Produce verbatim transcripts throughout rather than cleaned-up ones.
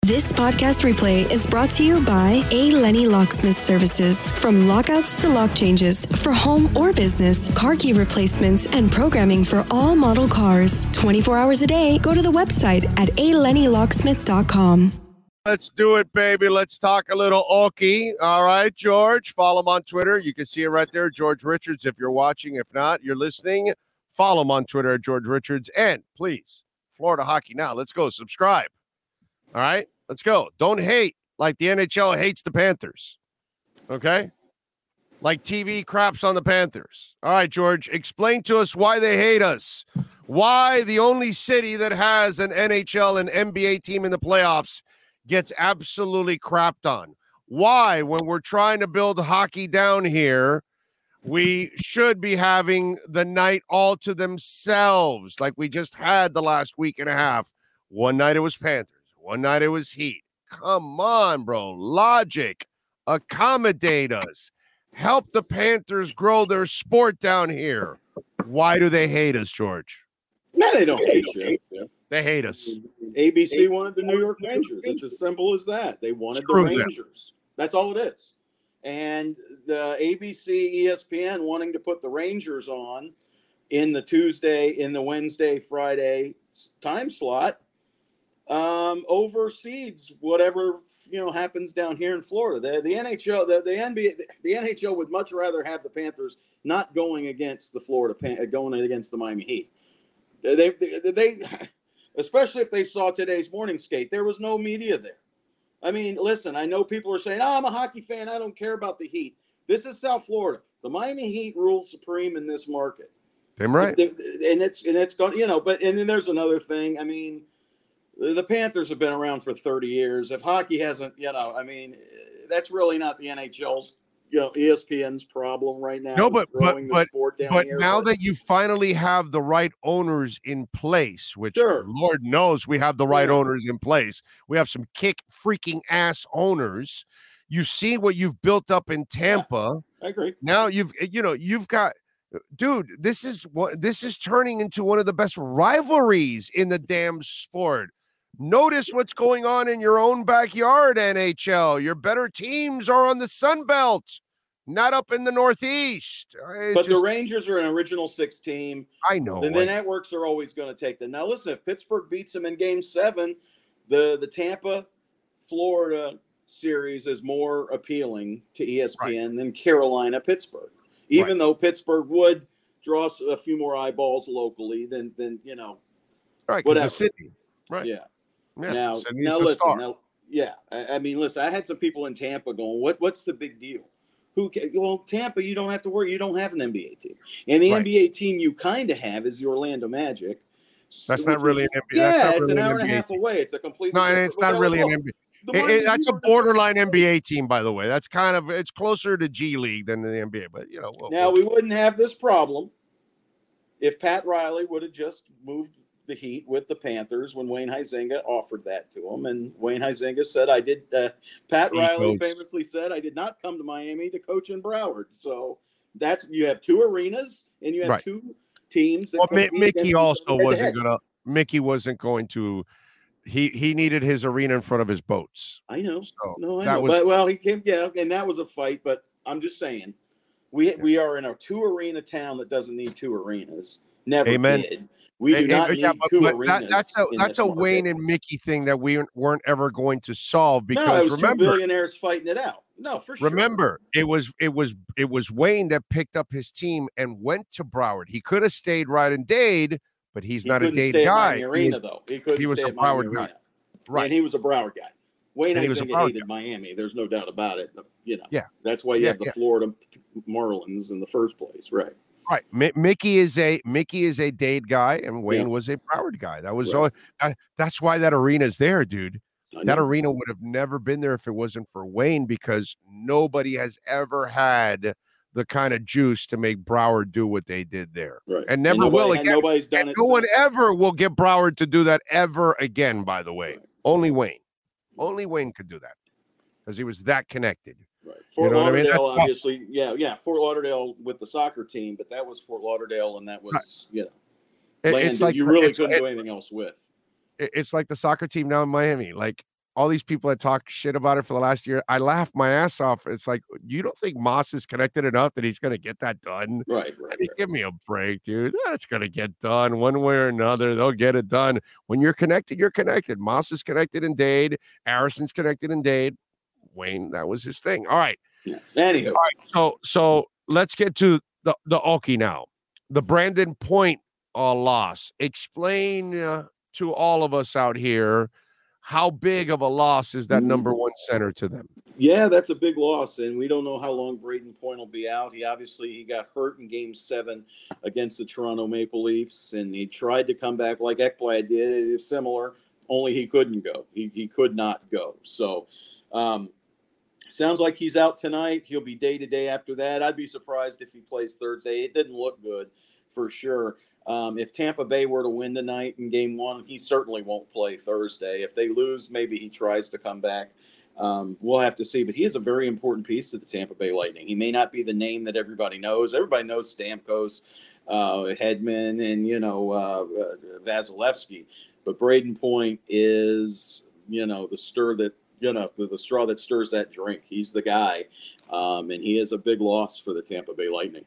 This podcast replay is brought to you by A. Lenny Locksmith Services. From lockouts to lock changes for home or business, car key replacements, and programming for all model cars. twenty-four hours a day, go to the website at a lenny locksmith dot com. Let's do it, baby. Let's talk a little Okie. All right, George. Follow him on Twitter. You can see it right there, George Richards, if you're watching. If not, you're listening. Follow him on Twitter at George Richards. And please, Florida Hockey Now. Let's go. Subscribe. All right, let's go. Don't hate like the N H L hates the Panthers. Okay? Like T V craps on the Panthers. All right, George, explain to us why they hate us. Why the only city that has an N H L and N B A team in the playoffs gets absolutely crapped on. Why, when we're trying to build hockey down here, we should be having the night all to themselves like we just had the last week and a half. One night it was Panthers. One night it was Heat. Come on, bro. Logic. Accommodate us. Help the Panthers grow their sport down here. Why do they hate us, George? No, they don't hate you. They hate us. A B C wanted the New York Rangers. It's as simple as that. They wanted Screw the them. Rangers. That's all it is. And the A B C, E S P N wanting to put the Rangers on in the Tuesday, in the Wednesday, Friday time slot um, oversees whatever you know happens down here in Florida. The, the N H L, the, the N B A, the, the N H L would much rather have the Panthers not going against the Florida, Pan, going against the Miami Heat. They, they, they, especially if they saw today's morning skate, there was no media there. I mean, listen, I know people are saying, oh, I'm a hockey fan. I don't care about the Heat. This is South Florida. The Miami Heat rules supreme in this market. Damn right. And it's, and it's going, you know, but, and then there's another thing. I mean, the Panthers have been around for thirty years. If hockey hasn't, you know, I mean, that's really not the N H L's, you know, E S P N's problem right now. No, but but but, but here, now but, that you finally have the right owners in place, which sure. Lord knows we have the right yeah. owners in place. We have some kick freaking ass owners. You see what you've built up in Tampa. Yeah, I agree. Now you've you know you've got, dude. This is what this is turning into one of the best rivalries in the damn sport. Notice what's going on in your own backyard, N H L. Your better teams are on the Sun Belt, not up in the Northeast. It but just, the Rangers are an original six team. I know. And the networks are always going to take them. Now, listen, if Pittsburgh beats them in game seven, the, the Tampa, Florida series is more appealing to E S P N right. than Carolina, Pittsburgh. Even right. though Pittsburgh would draw a few more eyeballs locally than, than you know, right, whatever. The city. Right. Yeah. Yeah, now, now listen. Now, yeah, I, I mean, listen. I had some people in Tampa going, "What? What's the big deal? Who? Can, well, Tampa, you don't have to worry. You don't have an N B A team, and the right. N B A team you kind of have is the Orlando Magic. That's not really is, an N B A. Yeah, that's it's really an hour an and a half team. away. It's a complete. No, and it's not really an N B A. It, it, that's a borderline N B A team, by the way. That's kind of it's closer to G League than the N B A. But you know, we'll, now we'll, we wouldn't have this problem if Pat Riley would have just moved the Heat with the Panthers when Wayne Huizenga offered that to him, and Wayne Huizenga said, "I did." Uh, Pat Riley famously said, "I did not come to Miami to coach in Broward." So that's you have two arenas and you have right. two teams. That well, M- Mickey also wasn't gonna. Mickey wasn't going to. He he needed his arena in front of his boats. I know. So no, I that know. Was, but well, he came. Yeah, and that was a fight. But I'm just saying, we yeah. we are in a two arena town that doesn't need two arenas. Never Amen. did. We do not yeah, need but, two but arenas. That, that's a that's a market. Wayne and Mickey thing that we weren't ever going to solve because no, it was remember, two billionaires fighting it out. No, for sure. Remember, it was it was it was Wayne that picked up his team and went to Broward. He could have stayed right in Dade, but he's he not a Dade stay guy. At Arena, he was, though. He couldn't he was stay a at Miami Broward guy. Arena. Right. And he was a Broward guy. Wayne Huizenga hated guy. Miami. There's no doubt about it. But, you know, yeah. That's why you yeah, have the yeah. Florida Marlins in the first place, right? Right. M- Mickey is a Mickey is a Dade guy, and Wayne yeah. was a Broward guy. That was right. all. Uh, that's why that arena is there, dude. That arena would have never been there if it wasn't for Wayne, because nobody has ever had the kind of juice to make Broward do what they did there, right. and never and nobody, will again. Nobody's done and it. No since. one ever will get Broward to do that ever again. By the way, right. only Wayne, only Wayne could do that because he was that connected. Right. Fort you know Lauderdale, I mean? obviously, yeah, yeah. Fort Lauderdale with the soccer team, but that was Fort Lauderdale, and that was, right. you know, it, land it's like you really it's, couldn't it, do anything else with. It's like the soccer team now in Miami. Like all these people that talk shit about it for the last year, I laugh my ass off. It's like, you don't think Moss is connected enough that he's going to get that done? Right, right, I mean, right. give me a break, dude. That's going to get done one way or another. They'll get it done. When you're connected, you're connected. Moss is connected in Dade. Harrison's connected in Dade. Wayne, that was his thing. All right. Yeah. Anywho. All right. So, so let's get to the, the Okie now. The Brandon Point uh, loss. Explain uh, to all of us out here, how big of a loss is that number one center to them? Yeah, that's a big loss, and we don't know how long Braden Point will be out. He obviously he got hurt in Game Seven against the Toronto Maple Leafs, and he tried to come back like Ekblad did. It is similar, only he couldn't go. He he could not go. So, um, sounds like he's out tonight. He'll be day to day after that. I'd be surprised if he plays Thursday. It didn't look good for sure. Um, if Tampa Bay were to win tonight in game one, he certainly won't play Thursday. If they lose, maybe he tries to come back. Um, we'll have to see. But he is a very important piece to the Tampa Bay Lightning. He may not be the name that everybody knows. Everybody knows Stamkos, uh, Hedman, and, you know, uh, uh, Vasilevsky. But Braden Point is, you know, the stir that, you know, the, the straw that stirs that drink. He's the guy. Um, and he is a big loss for the Tampa Bay Lightning.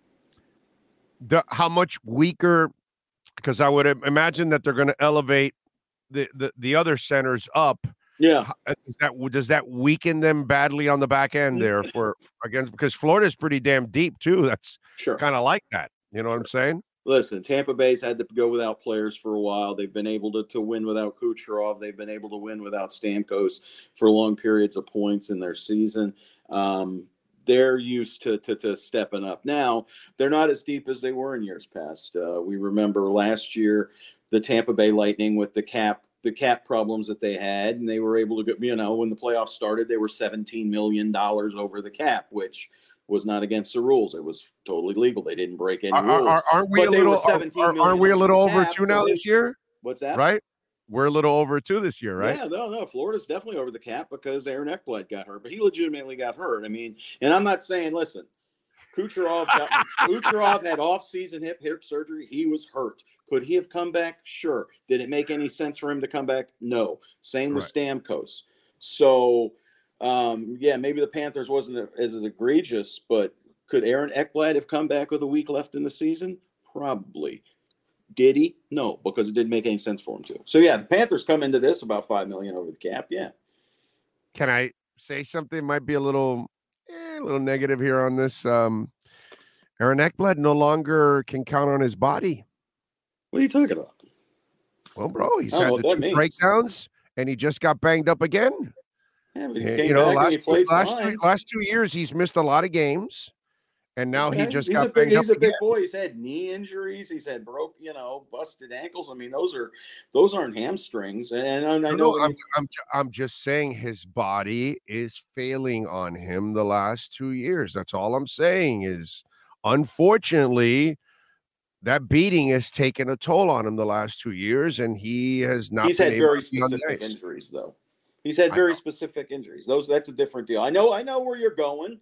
The, how much weaker, because I would imagine that they're going to elevate the, the, the other centers up. Yeah. Does that, does that weaken them badly on the back end there for against, because Florida's pretty damn deep too. That's sure. kind of like that. You know sure. what I'm saying? Listen, Tampa Bay's had to go without players for a while. They've been able to, to win without Kucherov. They've been able to win without Stamkos for long periods of points in their season. Um, They're used to, to to stepping up. Now, they're not as deep as they were in years past. Uh, we remember last year, the Tampa Bay Lightning with the cap, the cap problems that they had, and they were able to get, you know, when the playoffs started, they were seventeen million dollars over the cap, which was not against the rules. It was totally legal. They didn't break any are, rules. Are, aren't we but a they little, were seventeen are, million aren't we a little over cap, two now so this year? What's that? Right? We're a little over two this year, right? Yeah, no, no. Florida's definitely over the cap because Aaron Ekblad got hurt, but he legitimately got hurt. I mean, and I'm not saying, listen, Kucherov got, Kucherov had off-season hip hip surgery. He was hurt. Could he have come back? Sure. Did it make any sense for him to come back? No. Same with Right. Stamkos. So, um, yeah, maybe the Panthers wasn't as, as egregious, but could Aaron Ekblad have come back with a week left in the season? Probably. Did he? No, because it didn't make any sense for him to. So, yeah, the Panthers come into this about five million dollars over the cap. Yeah. Can I say something might be a little, eh, a little negative here on this? Um, Aaron Ekblad no longer can count on his body. What are you talking about? Well, bro, he's I don't had know the what that two means. breakdowns, and he just got banged up again. Yeah, but he Yeah, came you know, back and last he played last fine. two, last two years he's missed a lot of games, and now he Okay, just he's got a big, banged he's up a big again. boy. He's had knee injuries. He's had broke, you know, busted ankles. I mean, those are those aren't hamstrings. And I, I No, know no, when I'm, you, I'm, ju- I'm just saying his body is failing on him the last two years. That's all I'm saying is, unfortunately, that beating has taken a toll on him the last two years, and he has not he's been had able very to be on the specific ice. injuries, though. He's had I very know. specific injuries. Those that's a different deal. I know, I know where you're going,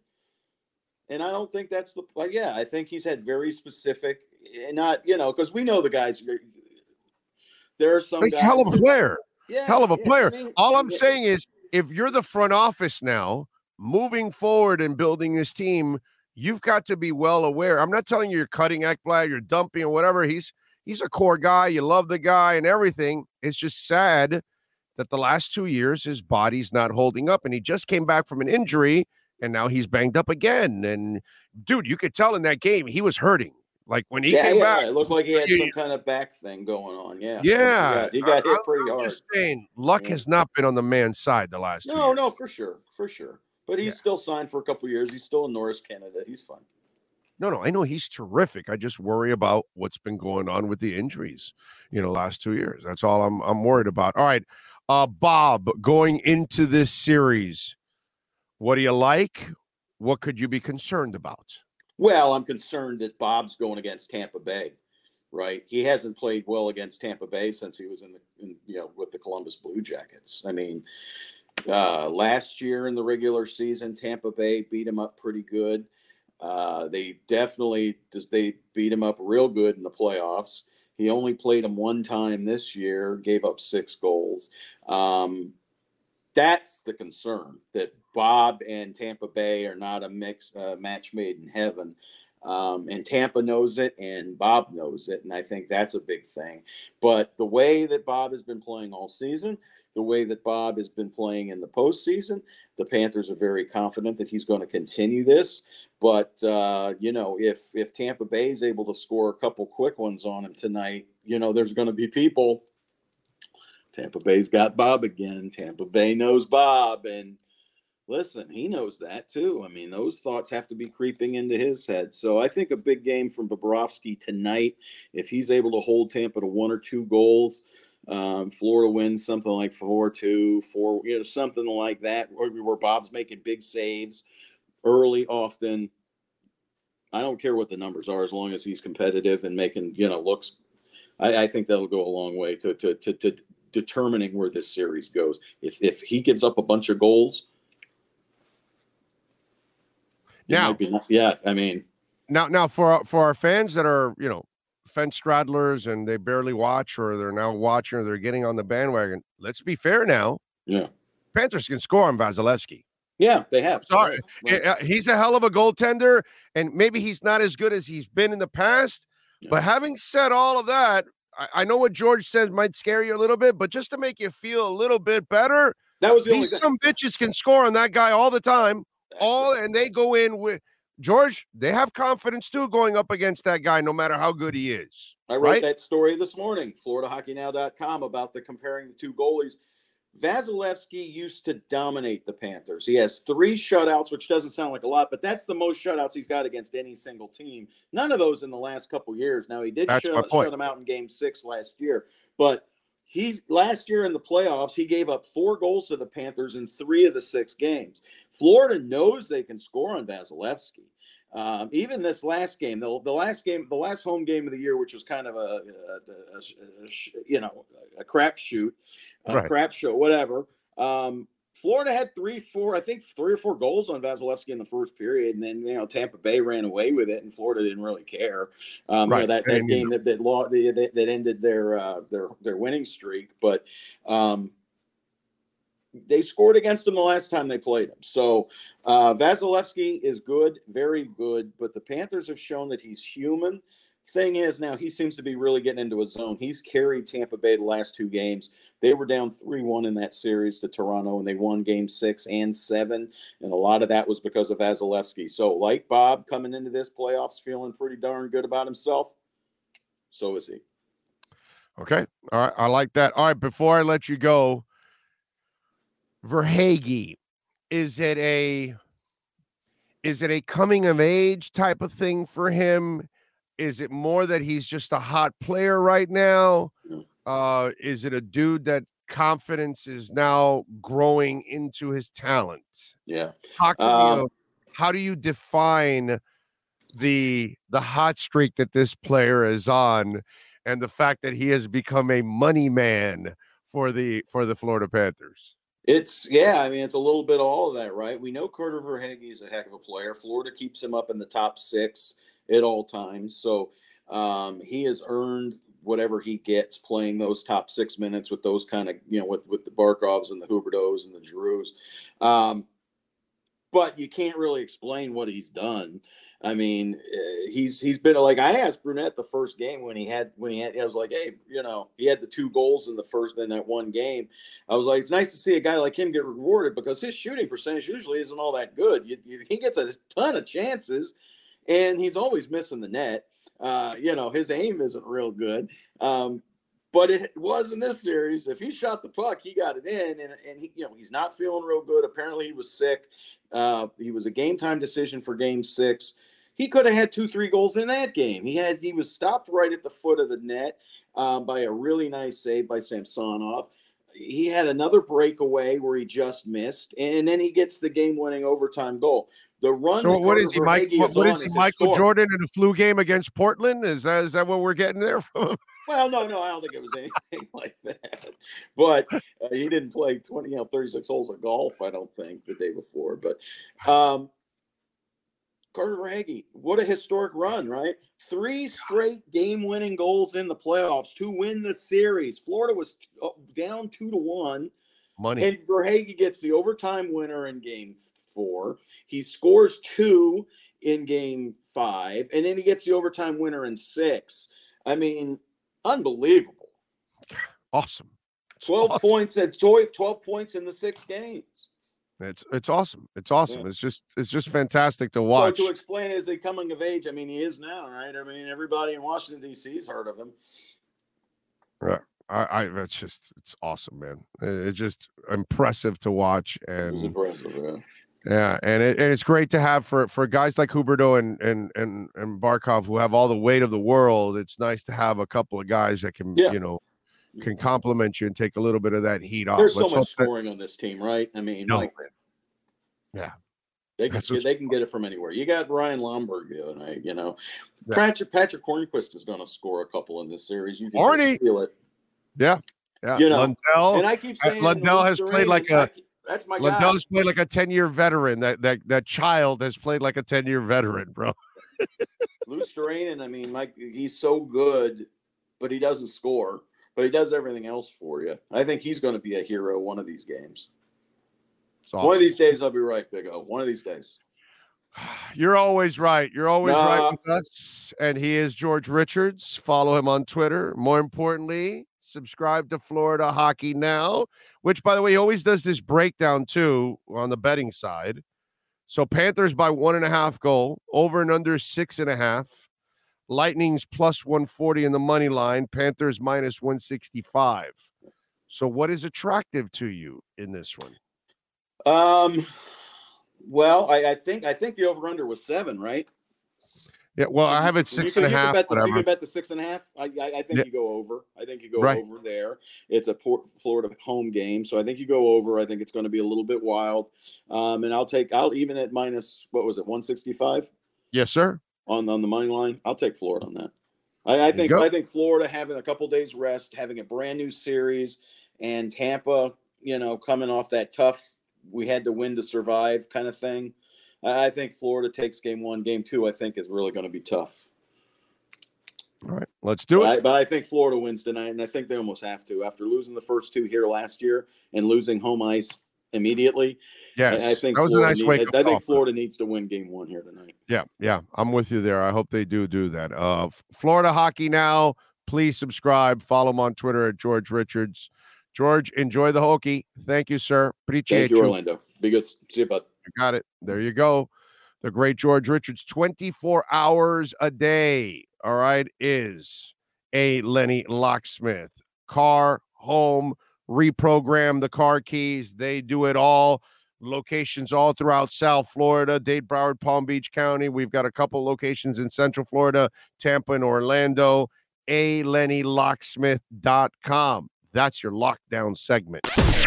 and I don't think that's the. Like, yeah, I think he's had very specific, and not you know, because we know the guys. There are some But he's a guys hell of a that- player. yeah, Hell of a yeah, player. I mean, All I'm yeah, saying is, if you're the front office now, moving forward and building this team, you've got to be well aware. I'm not telling you you're cutting Ekblad, you're dumping or whatever. He's he's a core guy. You love the guy and everything. It's just sad that the last two years his body's not holding up, and he just came back from an injury, and now he's banged up again. And dude, you could tell in that game he was hurting. Like when he yeah, came yeah, back, it looked like he had you- some kind of back thing going on. Yeah, yeah, he got, he got I- hit I- pretty I'm hard. just saying, luck Yeah. has not been on the man's side the last two No, years. no, for sure, for sure. But he's Yeah. still signed for a couple of years. He's still in Norris, Canada. He's fine. No, no, I know he's terrific. I just worry about what's been going on with the injuries, you know, last two years. That's all I'm I'm worried about. All right. Uh Bob, going into this series, what do you like? What could you be concerned about? Well, I'm concerned that Bob's going against Tampa Bay, right? He hasn't played well against Tampa Bay since he was in the, in, you know, with the Columbus Blue Jackets. I mean, uh, last year in the regular season, Tampa Bay beat him up pretty good. Uh, they definitely they beat him up real good in the playoffs. He only played him one time this year, gave up six goals. Um, That's the concern, that Bob and Tampa Bay are not a mix, uh, match made in heaven. Um, and Tampa knows it, and Bob knows it, and I think that's a big thing. But the way that Bob has been playing all season, the way that Bob has been playing in the postseason, the Panthers are very confident that he's going to continue this. But uh, you know, if if Tampa Bay is able to score a couple quick ones on him tonight, you know, there's going to be people. Tampa Bay's got Bob again. Tampa Bay knows Bob, and listen, he knows that too. I mean, those thoughts have to be creeping into his head. So I think a big game from Bobrovsky tonight. If he's able to hold Tampa to one or two goals, um, Florida wins something like four two, four, you know, something like that, where, where Bob's making big saves early, often. I don't care what the numbers are, as long as he's competitive and making, you know, looks. I, I think that'll go a long way to to to, to determining where this series goes. If if he gives up a bunch of goals. Now, be, yeah, I mean, now, now for our, for our fans that are, you know, fence straddlers and they barely watch, or they're now watching, or they're getting on the bandwagon. Let's be fair now. Yeah, Panthers can score on Vasilevsky. Yeah, they have. Sorry, right, right. He's a hell of a goaltender, and maybe he's not as good as he's been in the past. Yeah. But having said all of that, I, I know what George says might scare you a little bit, but just to make you feel a little bit better, that was the these some bitches can score on that guy all the time. All and they go in with George. They have confidence too going up against that guy, no matter how good he is. I wrote right? that story this morning, Florida Hockey Now dot com, about the comparing the two goalies. Vasilevsky used to dominate the Panthers. He has three shutouts, which doesn't sound like a lot, but that's the most shutouts he's got against any single team. None of those in the last couple years. Now he did shut, shut them out in Game Six last year, but. He's last year in the playoffs, he gave up four goals to the Panthers in three of the six games. Florida knows they can score on Vasilevsky. Um, even this last game, the, the last game, the last home game of the year, which was kind of a, a, a, a you know, a crapshoot, a right. crap show, whatever. Um, Florida had three, four, I think three or four goals on Vasilevsky in the first period, and then you know Tampa Bay ran away with it, and Florida didn't really care. Um, right. You know, that, that game that that, law, that that ended their uh, their their winning streak, but um, they scored against them the last time they played him. So uh, Vasilevsky is good, very good, but the Panthers have shown that he's human. Thing is, now he seems to be really getting into a zone. He's carried Tampa Bay the last two games. They were down three one in that series to Toronto, and they won game six and seven. And a lot of that was because of Vasilevsky. So, like Bob, coming into this playoffs feeling pretty darn good about himself, so is he. Okay. All right. I like that. All right. Before I let you go, Verhaeghe, is it a is it a coming of age type of thing for him? Is it more that he's just a hot player right now? Uh, is it a dude that confidence is now growing into his talent? Yeah. Talk to um, me of how do you define the the hot streak that this player is on, and the fact that he has become a money man for the for the Florida Panthers? It's yeah, I mean it's a little bit of all of that, right? We know Carter Verhaeghe is a heck of a player. Florida keeps him up in the top six at all times. So um, he has earned whatever he gets playing those top six minutes with those kind of, you know, with, with the Barkovs and the Huberdeaus and the Giroux. Um, but you can't really explain what he's done. I mean, uh, he's he's been like I asked Brunette the first game when he had when he had I was like, hey, you know, he had the two goals in the first in that one game. I was like, it's nice to see a guy like him get rewarded because his shooting percentage usually isn't all that good. You, you, he gets a ton of chances. And he's always missing the net. Uh, you know, his aim isn't real good. Um, but it was in this series. If he shot the puck, he got it in. And, and he, you know, he's not feeling real good. Apparently he was sick. Uh, he was a game time decision for game six. He could have had two, three goals in that game. He had, he was stopped right at the foot of the net um, by a really nice save by Samsonov. He had another breakaway where he just missed. And then he gets the game winning overtime goal. The run. So what is he, Mike? What, is what is he, is Michael historic. Jordan in a flu game against Portland? Is that is that what we're getting there from? Well, no, no, I don't think it was anything like that. But uh, he didn't play twenty, you know, thirty-six holes of golf. I don't think the day before. But um, Carter Verhaeghe, what a historic run, right? Three straight game-winning goals in the playoffs to win the series. Florida was down two to one. Money. And Verhaeghe gets the overtime winner in game four. He scores two in game five, and then he gets the overtime winner in six. I mean, unbelievable. Awesome. It's twelve awesome. points at Joy, twelve points in the six games. It's it's awesome. It's awesome. Yeah. It's just it's just fantastic to watch. So to explain, is he coming of age? I mean, he is now, right? I mean, everybody in Washington D C has heard of him. Right. I, I that's just it's awesome, man. It, it's just impressive to watch, and It's impressive, yeah. yeah, and it, and it's great to have for for guys like Huberdeau and and and and Barkov, who have all the weight of the world. It's nice to have a couple of guys that can Yeah. you know can compliment you and take a little bit of that heat off. There's Let's so much hope that- scoring on this team, right? I mean, No, like, man. Yeah. they can That's get, what's- they can get it from anywhere. You got Ryan Lomberg the other night, you know. Yeah. Patrick Patrick Hornquist is going to score a couple in this series. You can Horny. just feel it. Yeah, yeah. You know, Lundell, And I keep uh, saying Lundell Luis has played Duran, like I a- keep- that's my Lundell guy. has played like a ten-year veteran. That that that child has played like a ten-year veteran, bro. Luis Duran, I mean, like, he's so good, but he doesn't score. But he does everything else for you. I think he's going to be a hero one of these games. It's One of awesome. these days, I'll be right, Big O. One of these days. You're always right. You're always Nah. right with us. And he is George Richards. Follow him on Twitter. More importantly, subscribe to Florida Hockey Now, which, by the way, he always does this breakdown too on the betting side. So Panthers by one and a half goal, over and under six and a half. Lightning's plus one forty in the money line, Panthers minus one sixty-five. So what is attractive to you in this one? Um, well, I, I think I think the over under was seven, right? Yeah, well, I have it You six can- and a you can half. bet the, you Whatever. can bet the six and a half. I, I, I think Yeah. you go over. I think you go Right. over there. It's a Port Florida home game, so I think you go over. I think it's going to be a little bit wild. Um, and I'll take. I'll even at minus what was it, one sixty-five Yes, sir. on on the money line. I'll take Florida on that. I, I you think go. I think Florida having a couple days rest, having a brand new series, and Tampa, you know, coming off that tough, we had to win to survive kind of thing. I I think Florida takes game one. Game two, I think, is really going to be tough. All right, let's do But it. I, but I think Florida wins tonight, and I think they almost have to after losing the first two here last year and losing home ice immediately. Yes, I, I think that was a Florida nice need- wake I, up I call. think Florida needs to win game one here tonight. Yeah, yeah, I'm with you there. I hope they do do that. Uh, F- Florida Hockey Now. Please subscribe. Follow him on Twitter at George Richards. George, enjoy the hokey. Thank you, sir. Appreciate Thank you, you. Orlando. Be good. See you, bud. Got it. There you go. The great George Richards, twenty-four hours a day. All right, is a Lenny Locksmith. Car, home, reprogram the car keys. They do it all. Locations all throughout South Florida, Dade, Broward, Palm Beach County. We've got a couple locations in Central Florida, Tampa, and Orlando. a lenny locksmith dot com. That's your lockdown segment.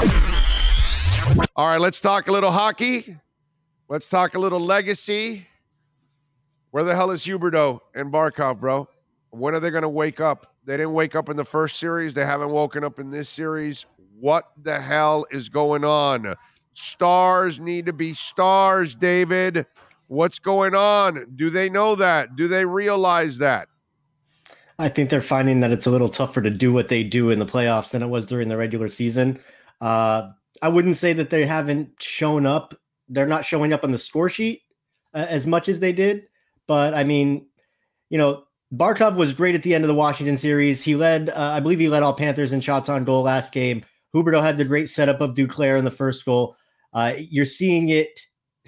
All right, let's talk a little hockey. Let's talk a little legacy. Where the hell is Huberdeau and Barkov, bro? When are they going to wake up? They didn't wake up in the first series. They haven't woken up in this series. What the hell is going on? Stars need to be stars, David. What's going on? Do they know that? Do they realize that? I think they're finding that it's a little tougher to do what they do in the playoffs than it was during the regular season. Uh, I wouldn't say that they haven't shown up. They're not showing up on the score sheet uh, as much as they did. But, I mean, you know, Barkov was great at the end of the Washington series. He led, uh, I believe he led all Panthers in shots on goal last game. Huberdeau had the great setup of Duclair in the first goal. Uh, you're seeing it.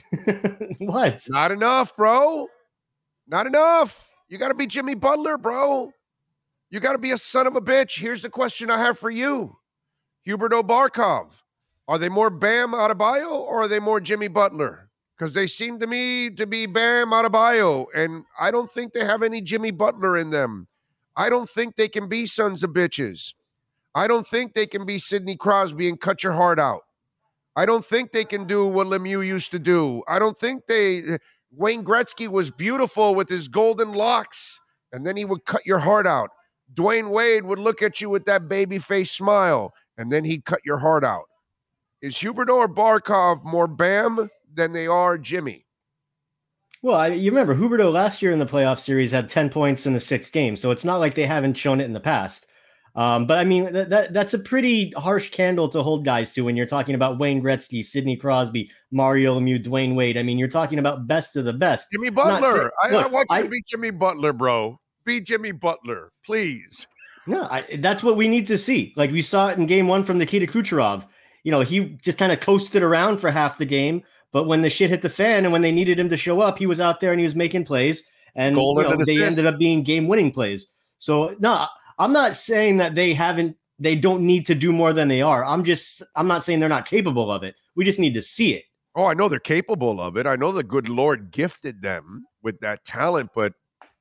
What? Not enough, bro. Not enough. You got to be Jimmy Butler, bro. You got to be a son of a bitch. Here's the question I have for you. Huberdeau, Barkov. Are they more Bam Adebayo or are they more Jimmy Butler? Because they seem to me to be Bam Adebayo, and I don't think they have any Jimmy Butler in them. I don't think they can be sons of bitches. I don't think they can be Sidney Crosby and cut your heart out. I don't think they can do what Lemieux used to do. I don't think they... Wayne Gretzky was beautiful with his golden locks, and then he would cut your heart out. Dwayne Wade would look at you with that baby face smile, and then he'd cut your heart out. Is Huberdeau or Barkov more Bam than they are Jimmy? Well, I, you remember Huberdeau last year in the playoff series had ten points in the six games, so it's not like they haven't shown it in the past. Um, but I mean, that, that that's a pretty harsh candle to hold guys to when you're talking about Wayne Gretzky, Sidney Crosby, Mario Lemieux, Dwayne Wade. I mean, you're talking about best of the best. Jimmy Butler. Saying, I, look, I want you I, to beat Jimmy Butler, bro. Beat Jimmy Butler, please. No, I, that's what we need to see. Like we saw it in game one from Nikita Kucherov. You know, he just kind of coasted around for half the game, but when the shit hit the fan and when they needed him to show up, he was out there and he was making plays, and you know, they assist. ended up being game-winning plays. So no, I'm not saying that they haven't, they don't need to do more than they are. I'm just, I'm not saying they're not capable of it. We just need to see it. Oh, I know they're capable of it. I know the good Lord gifted them with that talent, but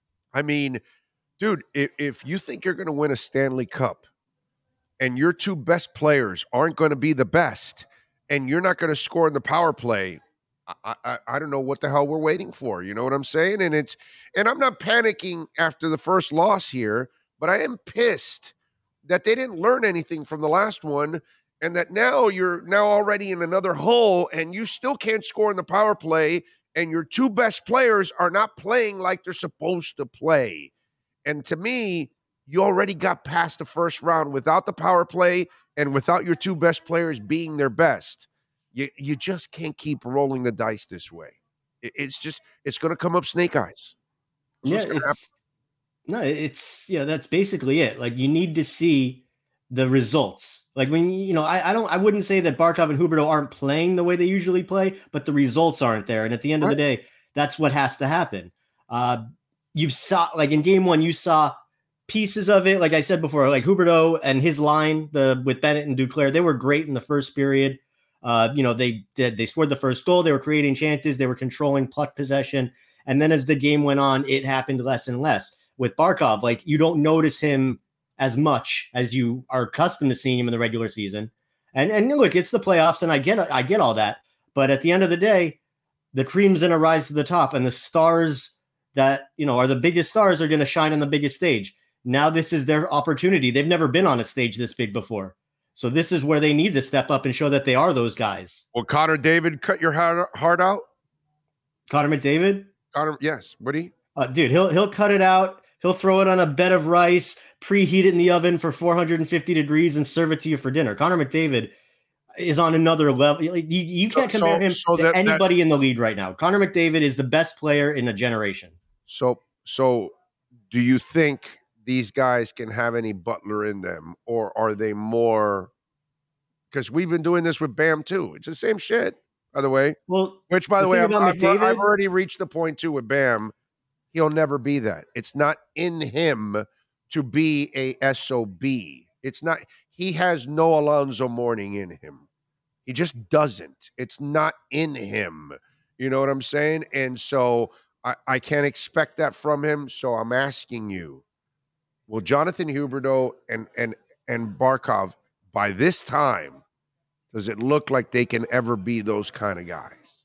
I mean, dude, if, if you think you're going to win a Stanley Cup and your two best players aren't going to be the best and you're not going to score in the power play, I, I, I don't know what the hell we're waiting for. You know what I'm saying? And it's, and I'm not panicking after the first loss here, but I am pissed that they didn't learn anything from the last one and that now you're now already in another hole and you still can't score in the power play and your two best players are not playing like they're supposed to play. And to me, you already got past the first round without the power play and without your two best players being their best. You you just can't keep rolling the dice this way. It, it's just, it's going to come up snake eyes. That's yeah, it's, no, it's, yeah, that's basically it. Like you need to see the results. Like when, you know, I, I don't, I wouldn't say that Barkov and Huberdeau aren't playing the way they usually play, but the results aren't there. And at the end right. of the day, that's what has to happen. Uh, You've saw like in game one, you saw pieces of it. Like I said before, like Huberdeau and his line, the with Bennett and Duclair, they were great in the first period. Uh, you know, they did they scored the first goal. They were creating chances. They were controlling puck possession. And then as the game went on, it happened less and less. With Barkov, like you don't notice him as much as you are accustomed to seeing him in the regular season. And and look, it's the playoffs, and I get I get all that. But at the end of the day, the cream's gonna rise to the top, and the stars that, you know, are the biggest stars are going to shine on the biggest stage. Now this is their opportunity. They've never been on a stage this big before. So this is where they need to step up and show that they are those guys. Will Connor David cut your heart, heart out? Connor McDavid? Connor, yes. Would he? Uh, dude, he'll he'll cut it out. He'll throw it on a bed of rice, preheat it in the oven for four hundred fifty degrees and serve it to you for dinner. Connor McDavid is on another level. You, you can't so, compare him so, so to that, anybody that, in the league right now. Connor McDavid is the best player in a generation. So, so do you think these guys can have any Butler in them, or are they more? Because we've been doing this with Bam too. It's the same shit, by the way. Well, which, by the, the way, I've, I've, I've already reached the point too with Bam. He'll never be that. It's not in him to be a S O B. It's not. He has no Alonzo Mourning in him. He just doesn't. It's not in him. You know what I'm saying? And so. I, I can't expect that from him, so I'm asking you, will Jonathan Huberdeau and and and Barkov, by this time, does it look like they can ever be those kind of guys?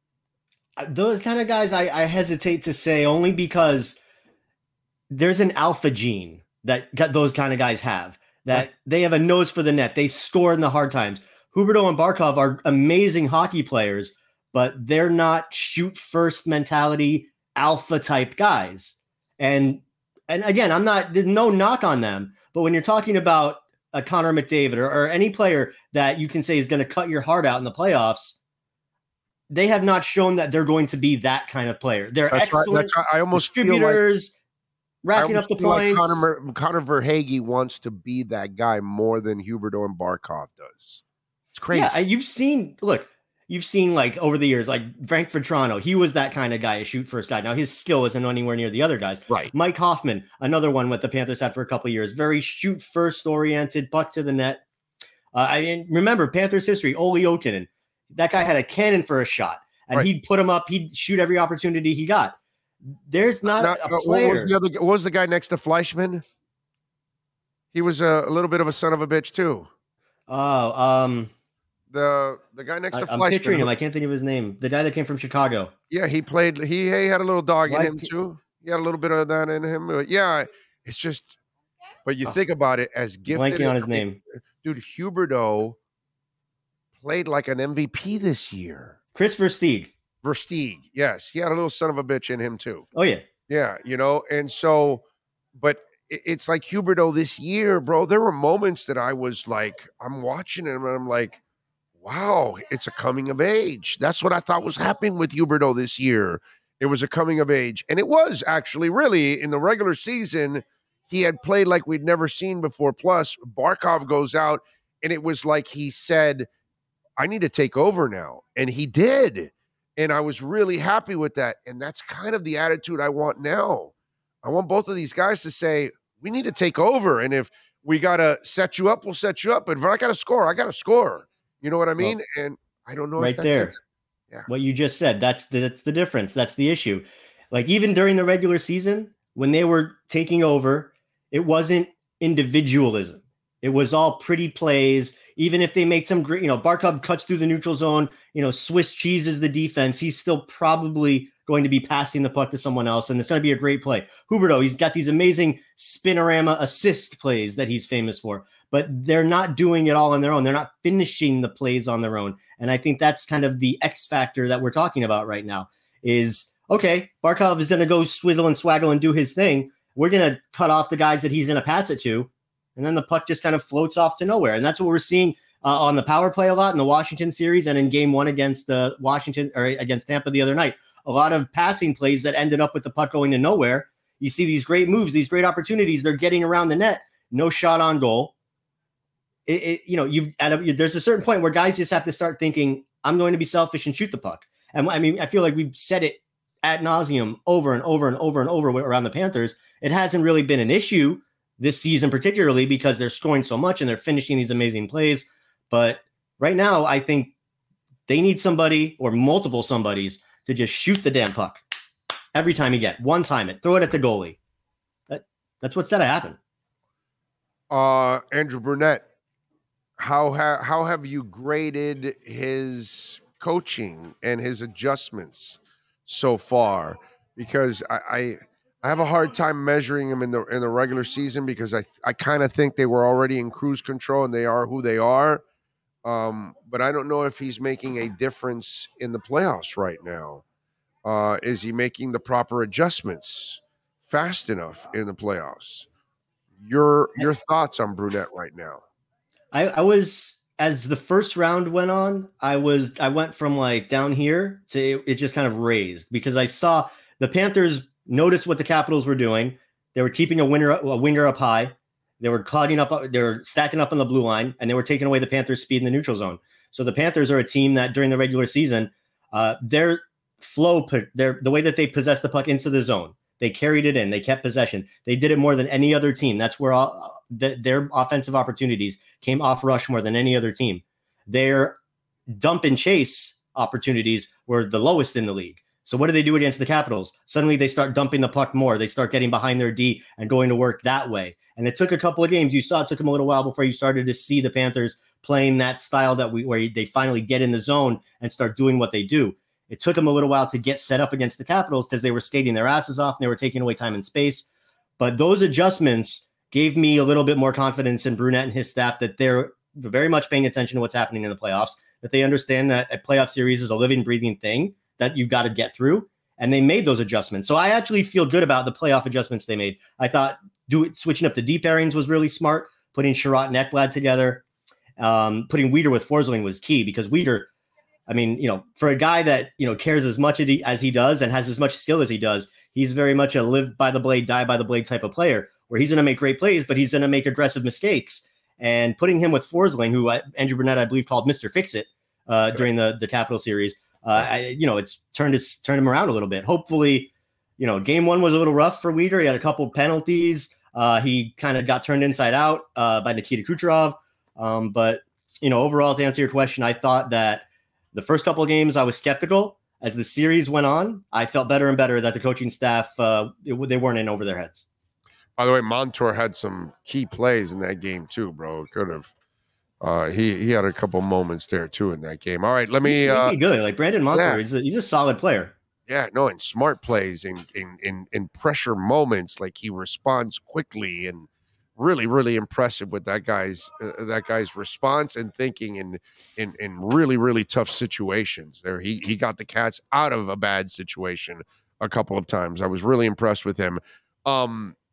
Those kind of guys, I, I hesitate to say, only because there's an alpha gene that those kind of guys have, that right. They have a nose for the net. They score in the hard times. Huberdeau and Barkov are amazing hockey players, but they're not shoot first mentality alpha type guys. And and again, I'm not, there's no knock on them, but when you're talking about a Connor McDavid or, or any player that you can say is going to cut your heart out in the playoffs, they have not shown that they're going to be that kind of player. They're that's excellent right. right. I almost distributors, like, racking up the points. Like Connor, Connor Verhaeghe wants to be that guy more than Huberdeau and Barkov does. It's crazy. Yeah, you've seen, look, You've seen like over the years, like Frank Vetrano, he was that kind of guy, a shoot first guy. Now his skill isn't anywhere near the other guys. Right. Mike Hoffman, another one what the Panthers had for a couple of years, very shoot first oriented, puck to the net. Uh, I mean, remember Panthers history, Olli Jokinen, that guy had a cannon for a shot, and right. he'd put him up. He'd shoot every opportunity he got. There's not, not a player. What was the other? What was the guy next to Fleischman? He was a, a little bit of a son of a bitch too. Oh, um. The the guy next I, to Fleischman. I'm picturing him. I can't think of his name. The guy that came from Chicago. Yeah, he played. He, he had a little dog in him too. He had a little bit of that in him. But yeah, it's just. But you oh. think about it as gifted. Blanking on his name, dude. Huberdeau played like an M V P this year. Chris Versteeg. Versteeg, yes, he had a little son of a bitch in him too. Oh yeah, yeah. You know, and so, but it's like Huberdeau this year, bro. There were moments that I was like, I'm watching him and I'm like, wow, it's a coming of age. That's what I thought was happening with Huberdeau this year. It was a coming of age. And it was actually really in the regular season, he had played like we'd never seen before. Plus, Barkov goes out and it was like he said, I need to take over now. And he did. And I was really happy with that. And that's kind of the attitude I want now. I want both of these guys to say, we need to take over. And if we got to set you up, we'll set you up. But if I got to score, I got to score. You know what I mean? Well, and I don't know. Right if that's there. It. Yeah. What you just said, that's the, that's the difference. That's the issue. Like even during the regular season, when they were taking over, it wasn't individualism. It was all pretty plays. Even if they make some great, you know, Barkov cuts through the neutral zone, you know, Swiss cheeses the defense, he's still probably going to be passing the puck to someone else, and it's going to be a great play. Huberdeau, he's got these amazing spinorama assist plays that he's famous for, but they're not doing it all on their own. They're not finishing the plays on their own. And I think that's kind of the X factor that we're talking about right now is, okay, Barkov is going to go swizzle and swaggle and do his thing. We're going to cut off the guys that he's going to pass it to. And then the puck just kind of floats off to nowhere. And that's what we're seeing uh, on the power play a lot in the Washington series and in game one against the Washington or against Tampa the other night. A lot of passing plays that ended up with the puck going to nowhere. You see these great moves, these great opportunities. They're getting around the net. No shot on goal. It, it, you know, you've at a, there's a certain point where guys just have to start thinking, I'm going to be selfish and shoot the puck. And I mean, I feel like we've said it ad nauseum over and over and over and over around the Panthers. It hasn't really been an issue this season, particularly because they're scoring so much and they're finishing these amazing plays. But right now, I think they need somebody or multiple somebodies to just shoot the damn puck every time you get one time it, throw it at the goalie. That that's what's got to happen. Uh, Andrew Brunette, how ha- how have you graded his coaching and his adjustments so far? Because I, I I have a hard time measuring him in the in the regular season because I I kind of think they were already in cruise control and they are who they are. Um, but I don't know if he's making a difference in the playoffs right now. Uh, is he making the proper adjustments fast enough in the playoffs? Your your thoughts on Brunette right now? I, I was as the first round went on, I was I went from like down here to it, it just kind of raised because I saw the Panthers noticed what the Capitals were doing. They were keeping a winger a winger up high. They were clogging up, they were stacking up on the blue line, and they were taking away the Panthers' speed in the neutral zone. So the Panthers are a team that during the regular season, uh, their flow, their the way that they possessed the puck into the zone, they carried it in, they kept possession. They did it more than any other team. That's where all, the, their offensive opportunities came off rush more than any other team. Their dump and chase opportunities were the lowest in the league. So what do they do against the Capitals? Suddenly they start dumping the puck more. They start getting behind their D and going to work that way. And it took a couple of games. You saw it took them a little while before you started to see the Panthers playing that style that we where they finally get in the zone and start doing what they do. It took them a little while to get set up against the Capitals because they were skating their asses off and they were taking away time and space. But those adjustments gave me a little bit more confidence in Brunette and his staff that they're very much paying attention to what's happening in the playoffs, that they understand that a playoff series is a living, breathing thing that you've got to get through. And they made those adjustments. So I actually feel good about the playoff adjustments they made. I thought do it, switching up the D pairings was really smart. Putting Sherratt and Ekblad together, um, putting Weeder with Forsling was key because Weeder, I mean, you know, for a guy that, you know, cares as much as he does and has as much skill as he does, he's very much a live by the blade, die by the blade type of player where he's going to make great plays, but he's going to make aggressive mistakes. And putting him with Forsling, who I, Andrew Brunette, I believe, called Mister Fix-It uh, during the, the Capital series, uh, I, you know, it's turned his, turned him around a little bit. Hopefully, you know, game one was a little rough for Weeder. He had a couple penalties. Uh, he kind of got turned inside out uh, by Nikita Kucherov. Um, but, you know, overall, to answer your question, I thought that the first couple of games I was skeptical. As the series went on, I felt better and better that the coaching staff, uh, it, they weren't in over their heads. By the way, Montour had some key plays in that game too, bro. Could have. Uh, he he had a couple moments there too in that game. All right, let me. He's uh, good. Like Brandon Montour, yeah. he's a, he's a solid player. Yeah, no, in smart plays, in in in in pressure moments, like he responds quickly, and really, really impressive with that guy's uh, that guy's response and thinking in in in really, really tough situations. There, he he got the Cats out of a bad situation a couple of times. I was really impressed with him. Um,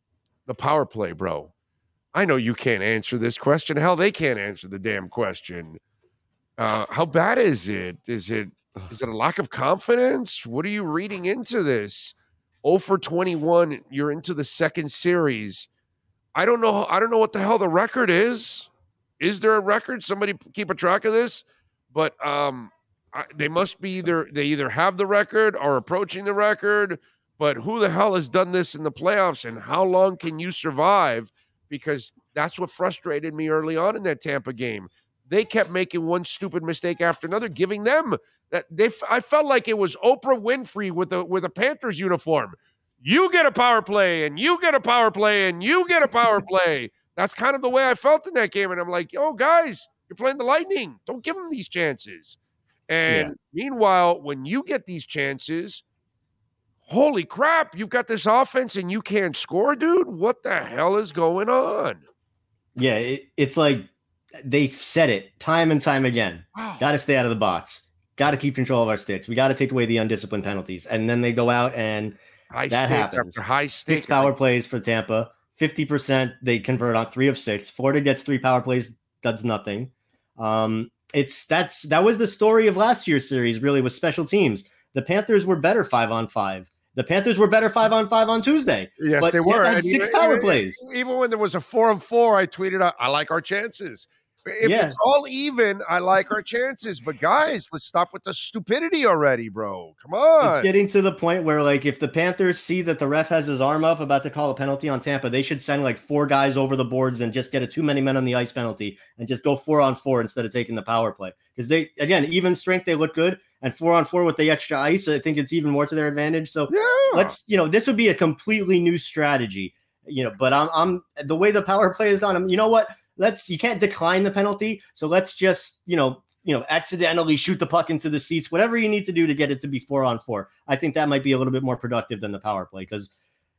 the power play, bro. I know you can't answer this question. Hell, they can't answer the damn question. Uh, how bad is it? Is it is it a lack of confidence? What are you reading into this? oh for twenty-one, you're into the second series. I don't know. I don't know what the hell the record is. Is there a record? Somebody keep a track of this. But um, I, they must be either they either have the record or approaching the record. But who the hell has done this in the playoffs, and how long can you survive? Because that's what frustrated me early on in that Tampa game. They kept making one stupid mistake after another, giving them that they. I felt like it was Oprah Winfrey with a with a Panthers uniform. You get a power play, and you get a power play, and you get a power play. That's kind of the way I felt in that game. And I'm like, yo, guys, you're playing the Lightning. Don't give them these chances. And yeah. Meanwhile, when you get these chances, holy crap, you've got this offense and you can't score, dude. What the hell is going on? Yeah, it, it's like they said it time and time again. Wow. Got to stay out of the box. Got to keep control of our sticks. We got to take away the undisciplined penalties. And then they go out and high that happens. High six power plays for Tampa. fifty percent they convert on three of six. Florida gets three power plays, does nothing. Um, it's that's that was the story of last year's series, really, with special teams. The Panthers were better five on five. The Panthers were better five on five on Tuesday. Yes, but they were. Had six even, power even, plays. Even when there was a four on four, I tweeted out, I like our chances. If yeah. it's all even, I like our chances. But guys, let's stop with the stupidity already, bro. Come on. It's getting to the point where, like, if the Panthers see that the ref has his arm up about to call a penalty on Tampa, they should send like four guys over the boards and just get a too many men on the ice penalty and just go four on four instead of taking the power play. Because they, again, even strength, they look good. And four on four with the extra ice, I think it's even more to their advantage. So yeah. let's, you know, this would be a completely new strategy, you know, but I'm, I'm the way the power play has gone. I'm, you know what? Let's, you can't decline the penalty. So let's just, you know, you know, accidentally shoot the puck into the seats, whatever you need to do to get it to be four on four. I think that might be a little bit more productive than the power play because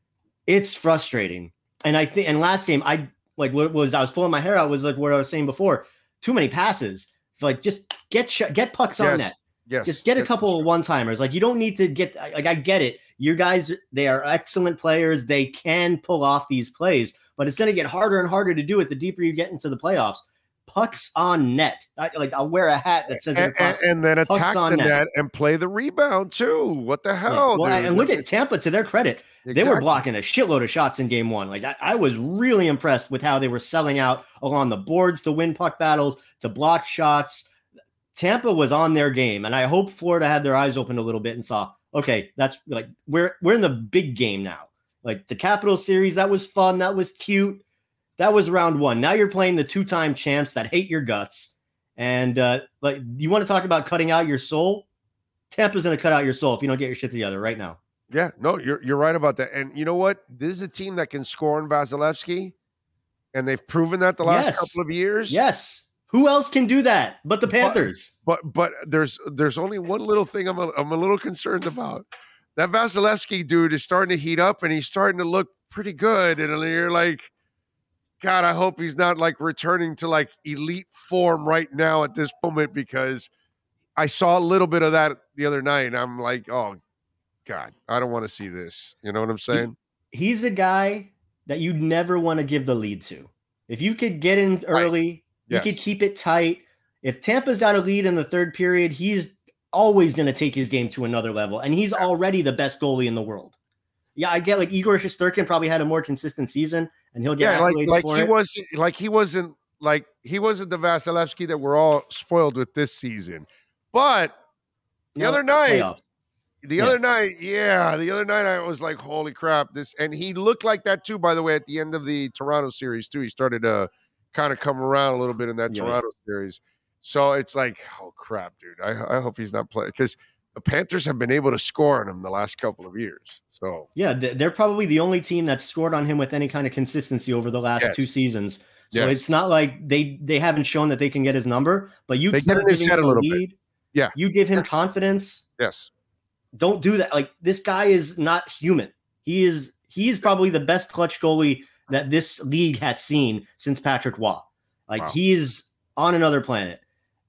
it's frustrating. And I think, and last game, I like what was, I was pulling my hair out was like what I was saying before, too many passes. Like just get, sh- get pucks yes. on net. Yes. Just get a couple of one-timers. Like, you don't need to get – like, I get it. Your guys, they are excellent players. They can pull off these plays, but it's going to get harder and harder to do it the deeper you get into the playoffs. Pucks on net. I, like, I'll wear a hat that says and, it across, and then attack the net. net and play the rebound, too. What the hell, yeah. Well, dude? And look at Tampa, to their credit. Exactly. They were blocking a shitload of shots in game one. Like, I, I was really impressed with how they were selling out along the boards to win puck battles, to block shots. Tampa was on their game, and I hope Florida had their eyes open a little bit and saw, okay, that's like we're we're in the big game now. Like the Capitals series, that was fun, that was cute, that was round one. Now you're playing the two-time champs that hate your guts, and uh, like you want to talk about cutting out your soul? Tampa's going to cut out your soul if you don't get your shit together right now. Yeah, no, you're you're right about that. And you know what? This is a team that can score on Vasilevsky, and they've proven that the last yes. couple of years. Yes. Who else can do that but the Panthers? But but, but there's there's only one little thing I'm a, I'm a little concerned about. That Vasilevsky dude is starting to heat up, and he's starting to look pretty good. And you're like, God, I hope he's not like returning to like elite form right now at this moment, because I saw a little bit of that the other night, and I'm like, oh God, I don't want to see this. You know what I'm saying? He, he's a guy that you'd never want to give the lead to. If you could get in early. Right. Yes. You could keep it tight. If Tampa's got a lead in the third period, he's always going to take his game to another level, and he's already the best goalie in the world. Yeah, I get like Igor Shesterkin probably had a more consistent season, and he'll get yeah, like, like for he it. was like he wasn't like he wasn't the Vasilevsky that we're all spoiled with this season. But the no, other night, playoffs. the yeah. other night, yeah, the other night I was like, holy crap, this, and he looked like that too. By the way, at the end of the Toronto series too, he started to. Uh, kind of come around a little bit in that yeah. Toronto series. So it's like, oh crap, dude. I, I hope he's not playing, because the Panthers have been able to score on him the last couple of years. So yeah, they're probably the only team that's scored on him with any kind of consistency over the last yes. two seasons. So yes. it's not like they, they haven't shown that they can get his number, but you they get in his head a little lead, bit. Yeah. You give him confidence. Yes. Don't do that. Like, this guy is not human. He is, he is probably the best clutch goalie that this league has seen since Patrick Waugh. Like, wow. he is on another planet.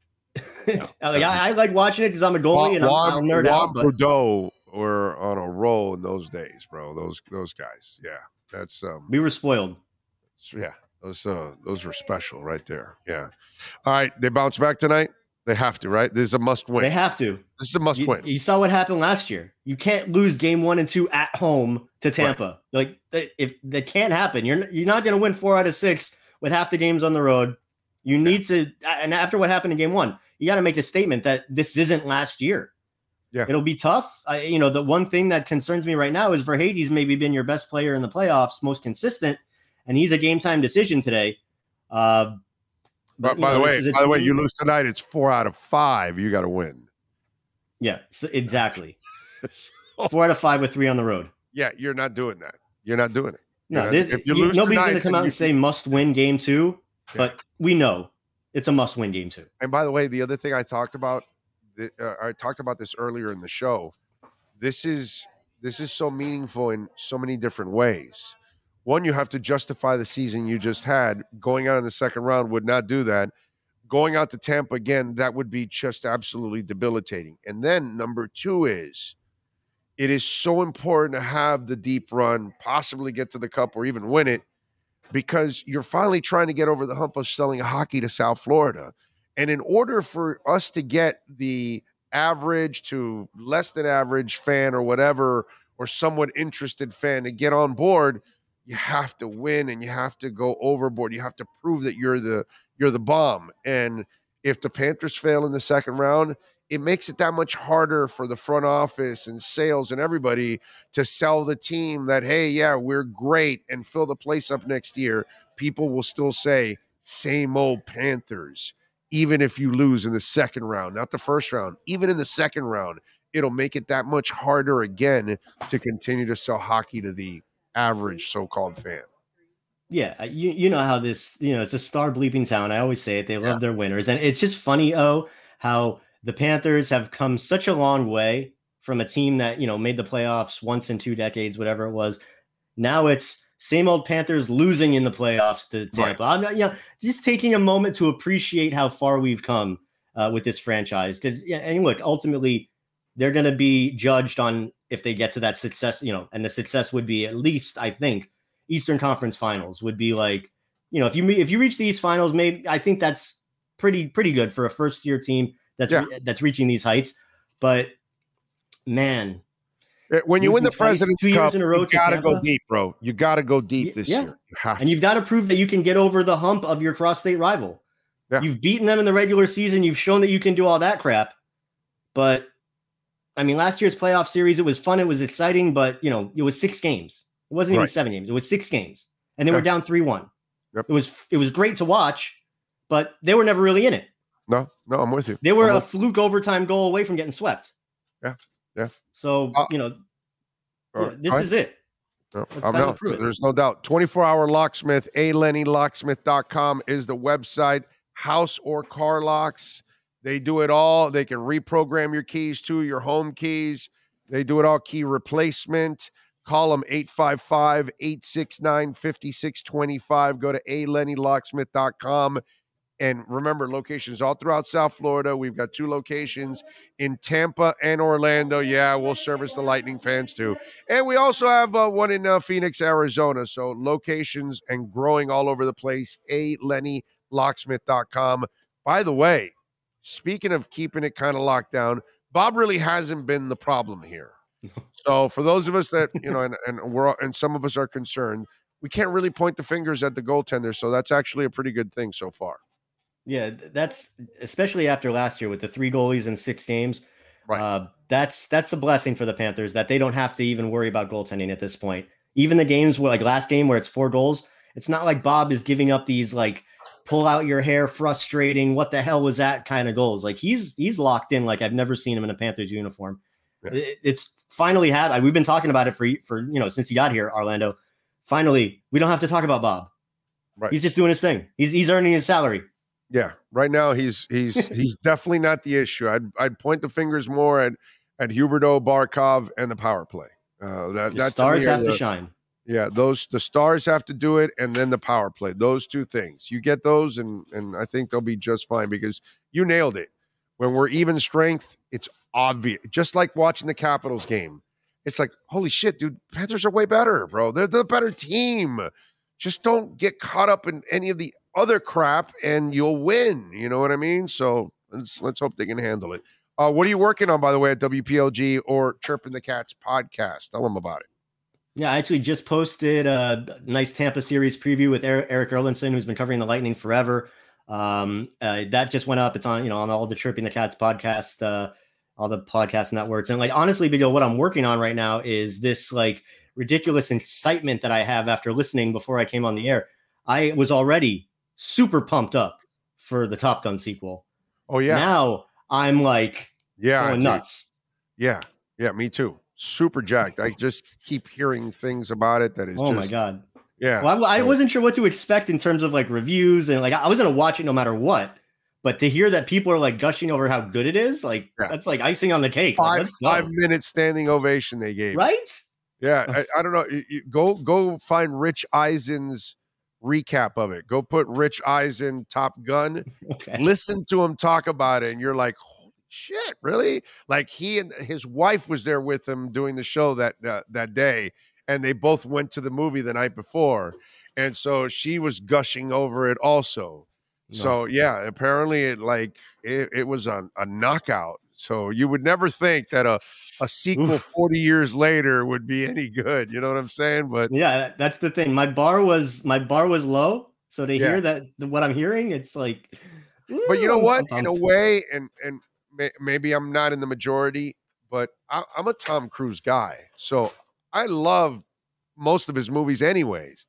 No, like, I, I like watching it because I'm a goalie and I'm, I'm nerd out. But Bordeaux were on a roll in those days, bro. Those those guys, yeah. That's um, We were spoiled. yeah. Those uh, those were special right there. Yeah. All right, they bounce back tonight. They have to, right? This is a must win. They have to. This is a must you, win. You saw what happened last year. You can't lose game one and two at home to Tampa. Right. Like if that can't happen, you're you're not going to win four out of six with half the games on the road. You need to, and after what happened in game one, you got to make a statement that this isn't last year. Yeah, it'll be tough. I, you know, the one thing that concerns me right now is Verheidy's maybe been your best player in the playoffs, most consistent, and he's a game time decision today. Uh, But, by know, the way, by the way, you lose tonight. It's four out of five. You got to win. Yeah, so exactly. Four out of five with three on the road. Yeah, you're not doing that. You're not doing it. No, not, this, if you you, lose nobody's tonight, going to come out you, and say must win game two, yeah. but we know it's a must win game two. And by the way, the other thing I talked about, uh, I talked about this earlier in the show. This is this is so meaningful in so many different ways. One, you have to justify the season you just had. Going out in the second round would not do that. Going out to Tampa again, that would be just absolutely debilitating. And then number two is, it is so important to have the deep run, possibly get to the cup or even win it, because you're finally trying to get over the hump of selling hockey to South Florida. And in order for us to get the average to less than average fan or whatever, or somewhat interested fan to get on board, you have to win and you have to go overboard. You have to prove that you're the you're the bomb. And if the Panthers fail in the second round, it makes it that much harder for the front office and sales and everybody to sell the team that, hey, yeah, we're great, and fill the place up next year. People will still say, same old Panthers, even if you lose in the second round, not the first round, even in the second round, it'll make it that much harder again to continue to sell hockey to the average so-called fan. Yeah, you you know how this, you know, it's a star bleeping town. I always say it. They love yeah. their winners. And it's just funny, oh, how the Panthers have come such a long way from a team that, you know, made the playoffs once in two decades, whatever it was. Now it's same old Panthers losing in the playoffs to Tampa. Right. I'm not, you know, just taking a moment to appreciate how far we've come uh, with this franchise. Because, yeah, and look, ultimately, they're going to be judged on if they get to that success, you know, and the success would be at least, I think, Eastern Conference Finals would be like, you know, if you if you reach these finals, maybe I think that's pretty pretty good for a first year team that's yeah. re- that's reaching these heights. But man, when you win the President's two Cup, years in a row, you gotta go deep, bro. You gotta go deep this yeah. year. You have and to. you've got to prove that you can get over the hump of your cross-state rival. Yeah. You've beaten them in the regular season. You've shown that you can do all that crap. But I mean, last year's playoff series, it was fun. It was exciting, but you know, it was six games. It wasn't even right. seven games. It was six games, and they yeah. were down three one. Yep. It was it was great to watch, but they were never really in it. No, no, I'm with you. They were I'm a with fluke overtime goal away from getting swept. Yeah, yeah. So uh, you know, yeah, this right. is it. No, no, there's no doubt. twenty-four hour locksmith, a lenny locksmith dot com is the website. House or car locks. They do it all. They can reprogram your keys to your home keys. They do it all. Key replacement. Call them eight five five, eight six nine, five six two five. Go to a lenny locksmith dot com. And remember, locations all throughout South Florida. We've got two locations in Tampa and Orlando. Yeah, we'll service the Lightning fans too. And we also have uh, one in uh, Phoenix, Arizona. So locations and growing all over the place. a lenny locksmith dot com. By the way, speaking of keeping it kind of locked down, Bob really hasn't been the problem here. So for those of us that, you know, and, and we're and some of us are concerned, we can't really point the fingers at the goaltender. So that's actually a pretty good thing so far. Yeah, that's especially after last year with the three goalies in six games. Right. Uh, that's that's a blessing for the Panthers that they don't have to even worry about goaltending at this point. Even the games where, like last game where it's four goals, it's not like Bob is giving up these like pull out your hair, frustrating, what the hell was that kind of goals. Like he's he's locked in like I've never seen him in a Panthers uniform. Yeah. It, it's finally had. We've been talking about it for for you know since he got here, Orlando. Finally, we don't have to talk about Bob. Right. He's just doing his thing. He's he's earning his salary. Yeah, right now he's he's he's definitely not the issue. I'd I'd point the fingers more at at Huberdeau, Barkov, and the power play. Uh, that the stars to have the, to shine. Yeah, those the stars have to do it, and then the power play. Those two things, you get those, and and I think they'll be just fine because you nailed it. When we're even strength, it's obvious. Just like watching the Capitals game, it's like, holy shit, dude, Panthers are way better, bro. They're the better team. Just don't get caught up in any of the other crap and you'll win. You know what I mean? So let's, let's hope they can handle it. Uh, what are you working on, by the way, at W P L G or Chirping the Cats podcast? Tell them about it. Yeah, I actually just posted a nice Tampa series preview with Eric, Eric Erlinson, who's been covering the Lightning forever. Um, uh, that just went up. It's on, you know, on all the Chirping the Cats podcast, uh, all the podcast networks. And like, honestly, Bill, what I'm working on right now is this like ridiculous excitement that I have after listening before I came on the air. I was already super pumped up for the Top Gun sequel. Oh yeah. Now I'm like, yeah, going nuts. Yeah. Yeah. Me too. Super jacked. I just keep hearing things about it that is oh just, my God. Yeah. Well, I, I so, wasn't sure what to expect in terms of like reviews and like, I was going to watch it no matter what, but to hear that people are like gushing over how good it is, like yeah. that's like icing on the cake. Five, like, five minute standing ovation they gave. Right? Yeah. I, I don't know. You, you, go, go find Rich Eisen's recap of it. Go put Rich Eisen, Top Gun, okay. Listen to him talk about it. And you're like, holy shit, really? Like he and his wife was there with him doing the show that, uh, that day. And they both went to the movie the night before. And so she was gushing over it also. No. So yeah, apparently it like, it, it was a, a knockout. So you would never think that a, a sequel Oof. forty years later would be any good. You know what I'm saying? But yeah, that's the thing. My bar was, my bar was low. So to yeah. hear that, what I'm hearing, it's like, ooh, but you know what, in a way, and, and may, maybe I'm not in the majority, but I, I'm a Tom Cruise guy. So I love most of his movies anyways.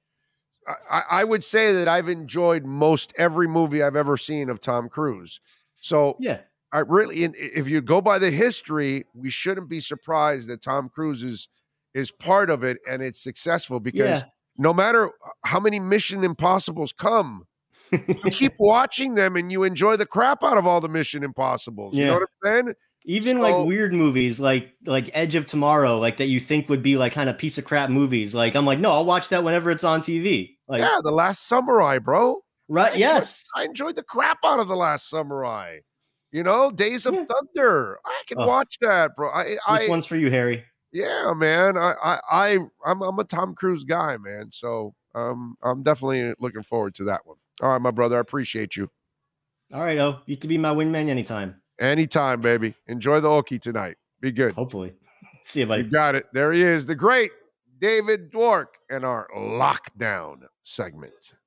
I, I would say that I've enjoyed most every movie I've ever seen of Tom Cruise. So yeah. I really, if you go by the history, we shouldn't be surprised that Tom Cruise is, is part of it and it's successful because yeah. no matter how many Mission Impossibles come, you keep watching them and you enjoy the crap out of all the Mission Impossibles. Yeah. You know what I'm saying? Even so, like weird movies like like Edge of Tomorrow, like that you think would be like kind of piece of crap movies. Like I'm like, no, I'll watch that whenever it's on T V. Like, yeah, The Last Samurai, bro. Right? I yes, enjoyed, I enjoyed the crap out of The Last Samurai. You know, Days of yeah. Thunder. I can oh. watch that, bro. I, this I, one's for you, Harry. Yeah, man. I, I, I I'm, I'm a Tom Cruise guy, man. So um, I'm definitely looking forward to that one. All right, my brother. I appreciate you. All right, oh, you can be my wingman anytime. Anytime, baby. Enjoy the Okie tonight. Be good. Hopefully. See you, buddy. You got it. There he is, the great David Dwork, in our lockdown segment.